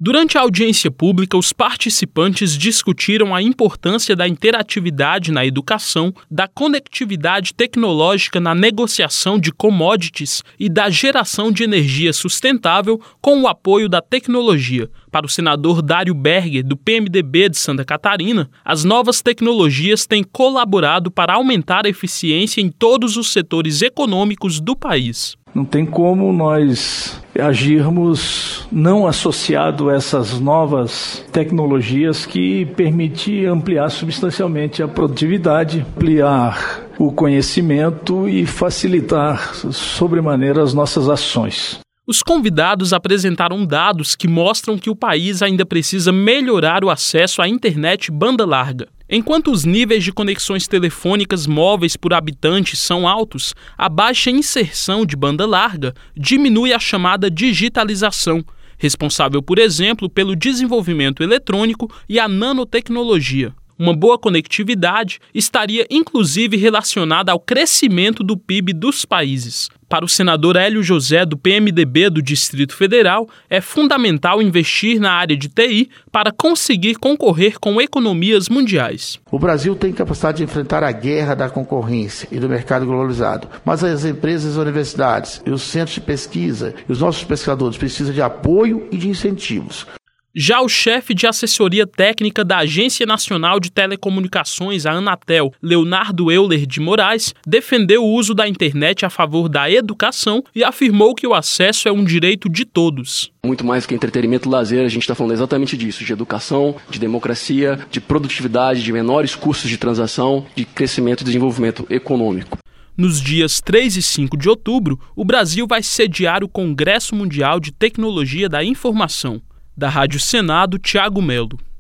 Durante a audiência pública, os participantes discutiram a importância da interatividade na educação, da conectividade tecnológica na negociação de commodities e da geração de energia sustentável com o apoio da tecnologia. Para o senador Dário Berger, do PMDB de Santa Catarina, as novas tecnologias têm colaborado para aumentar a eficiência em todos os setores econômicos do país. Não tem como nós agirmos não associado a essas novas tecnologias que permitem ampliar substancialmente a produtividade, ampliar o conhecimento e facilitar sobremaneira as nossas ações. Os convidados apresentaram dados que mostram que o país ainda precisa melhorar o acesso à internet banda larga. Enquanto os níveis de conexões telefônicas móveis por habitante são altos, a baixa inserção de banda larga diminui a chamada digitalização, responsável, por exemplo, pelo desenvolvimento eletrônico e a nanotecnologia. Uma boa conectividade estaria inclusive relacionada ao crescimento do PIB dos países. Para o senador Hélio José, do PMDB do Distrito Federal, é fundamental investir na área de TI para conseguir concorrer com economias mundiais. O Brasil tem capacidade de enfrentar a guerra da concorrência e do mercado globalizado, mas as empresas, as universidades e os centros de pesquisa e os nossos pesquisadores precisam de apoio e de incentivos. Já o chefe de assessoria técnica da Agência Nacional de Telecomunicações, a Anatel, Leonardo Euler de Moraes, defendeu o uso da internet a favor da educação e afirmou que o acesso é um direito de todos. Muito mais que entretenimento e lazer, a gente está falando exatamente disso, de educação, de democracia, de produtividade, de menores custos de transação, de crescimento e desenvolvimento econômico. Nos dias 3 e 5 de outubro, o Brasil vai sediar o Congresso Mundial de Tecnologia da Informação. Da Rádio Senado, Tiago Melo.